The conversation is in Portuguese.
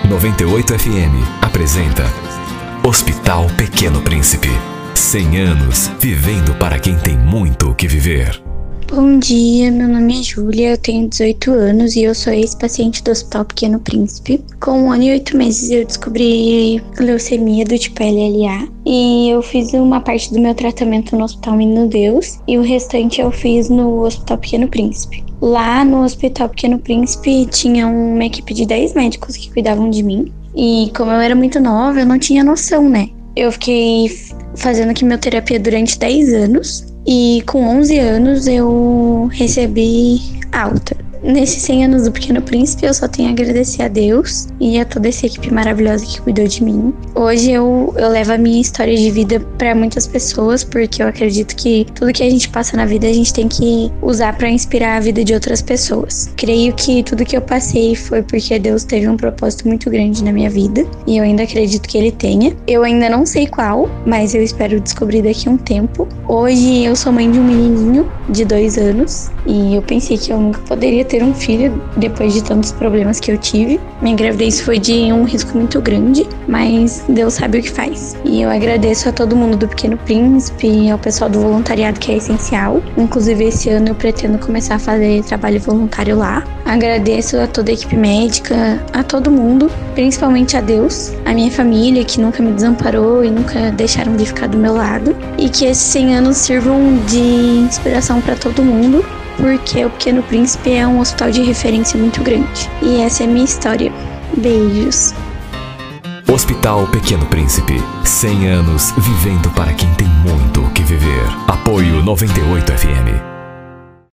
98 FM apresenta Hospital Pequeno Príncipe. 100 anos vivendo para quem tem muito o que viver. Bom dia, meu nome é Júlia, eu tenho 18 anos e eu sou ex-paciente do Hospital Pequeno Príncipe. Com 1 ano e 8 meses eu descobri leucemia do tipo LLA e eu fiz uma parte do meu tratamento no Hospital Menino Deus e o restante eu fiz no Hospital Pequeno Príncipe. Lá no Hospital Pequeno Príncipe tinha uma equipe de 10 médicos que cuidavam de mim e como eu era muito nova eu não tinha noção, né? Eu fiquei fazendo quimioterapia durante 10 anos. E com 11 anos eu recebi alta. Nesses 100 anos do Pequeno Príncipe eu só tenho a agradecer a Deus e a toda essa equipe maravilhosa que cuidou de mim. Hoje eu levo a minha história de vida para muitas pessoas, porque eu acredito que tudo que a gente passa na vida a gente tem que usar para inspirar a vida de outras pessoas. Creio que tudo que eu passei foi porque Deus teve um propósito muito grande na minha vida e eu ainda acredito que Ele tenha. Eu ainda não sei qual, mas eu espero descobrir daqui a um tempo. Hoje eu sou mãe de um menininho de 2 anos e eu pensei que eu nunca poderia ter um filho depois de tantos problemas que eu tive. Minha gravidez foi de um risco muito grande, mas Deus sabe o que faz. E eu agradeço a todo mundo do Pequeno Príncipe, ao pessoal do voluntariado que é essencial. Inclusive esse ano eu pretendo começar a fazer trabalho voluntário lá. Agradeço a toda a equipe médica, a todo mundo, principalmente a Deus, a minha família que nunca me desamparou e nunca deixaram de ficar do meu lado. E que esses 100 anos sirvam de inspiração para todo mundo, porque o Pequeno Príncipe é um hospital de referência muito grande. E essa é a minha história. Beijos. Hospital Pequeno Príncipe. 100 anos vivendo para quem tem muito o que viver. Apoio 98 FM.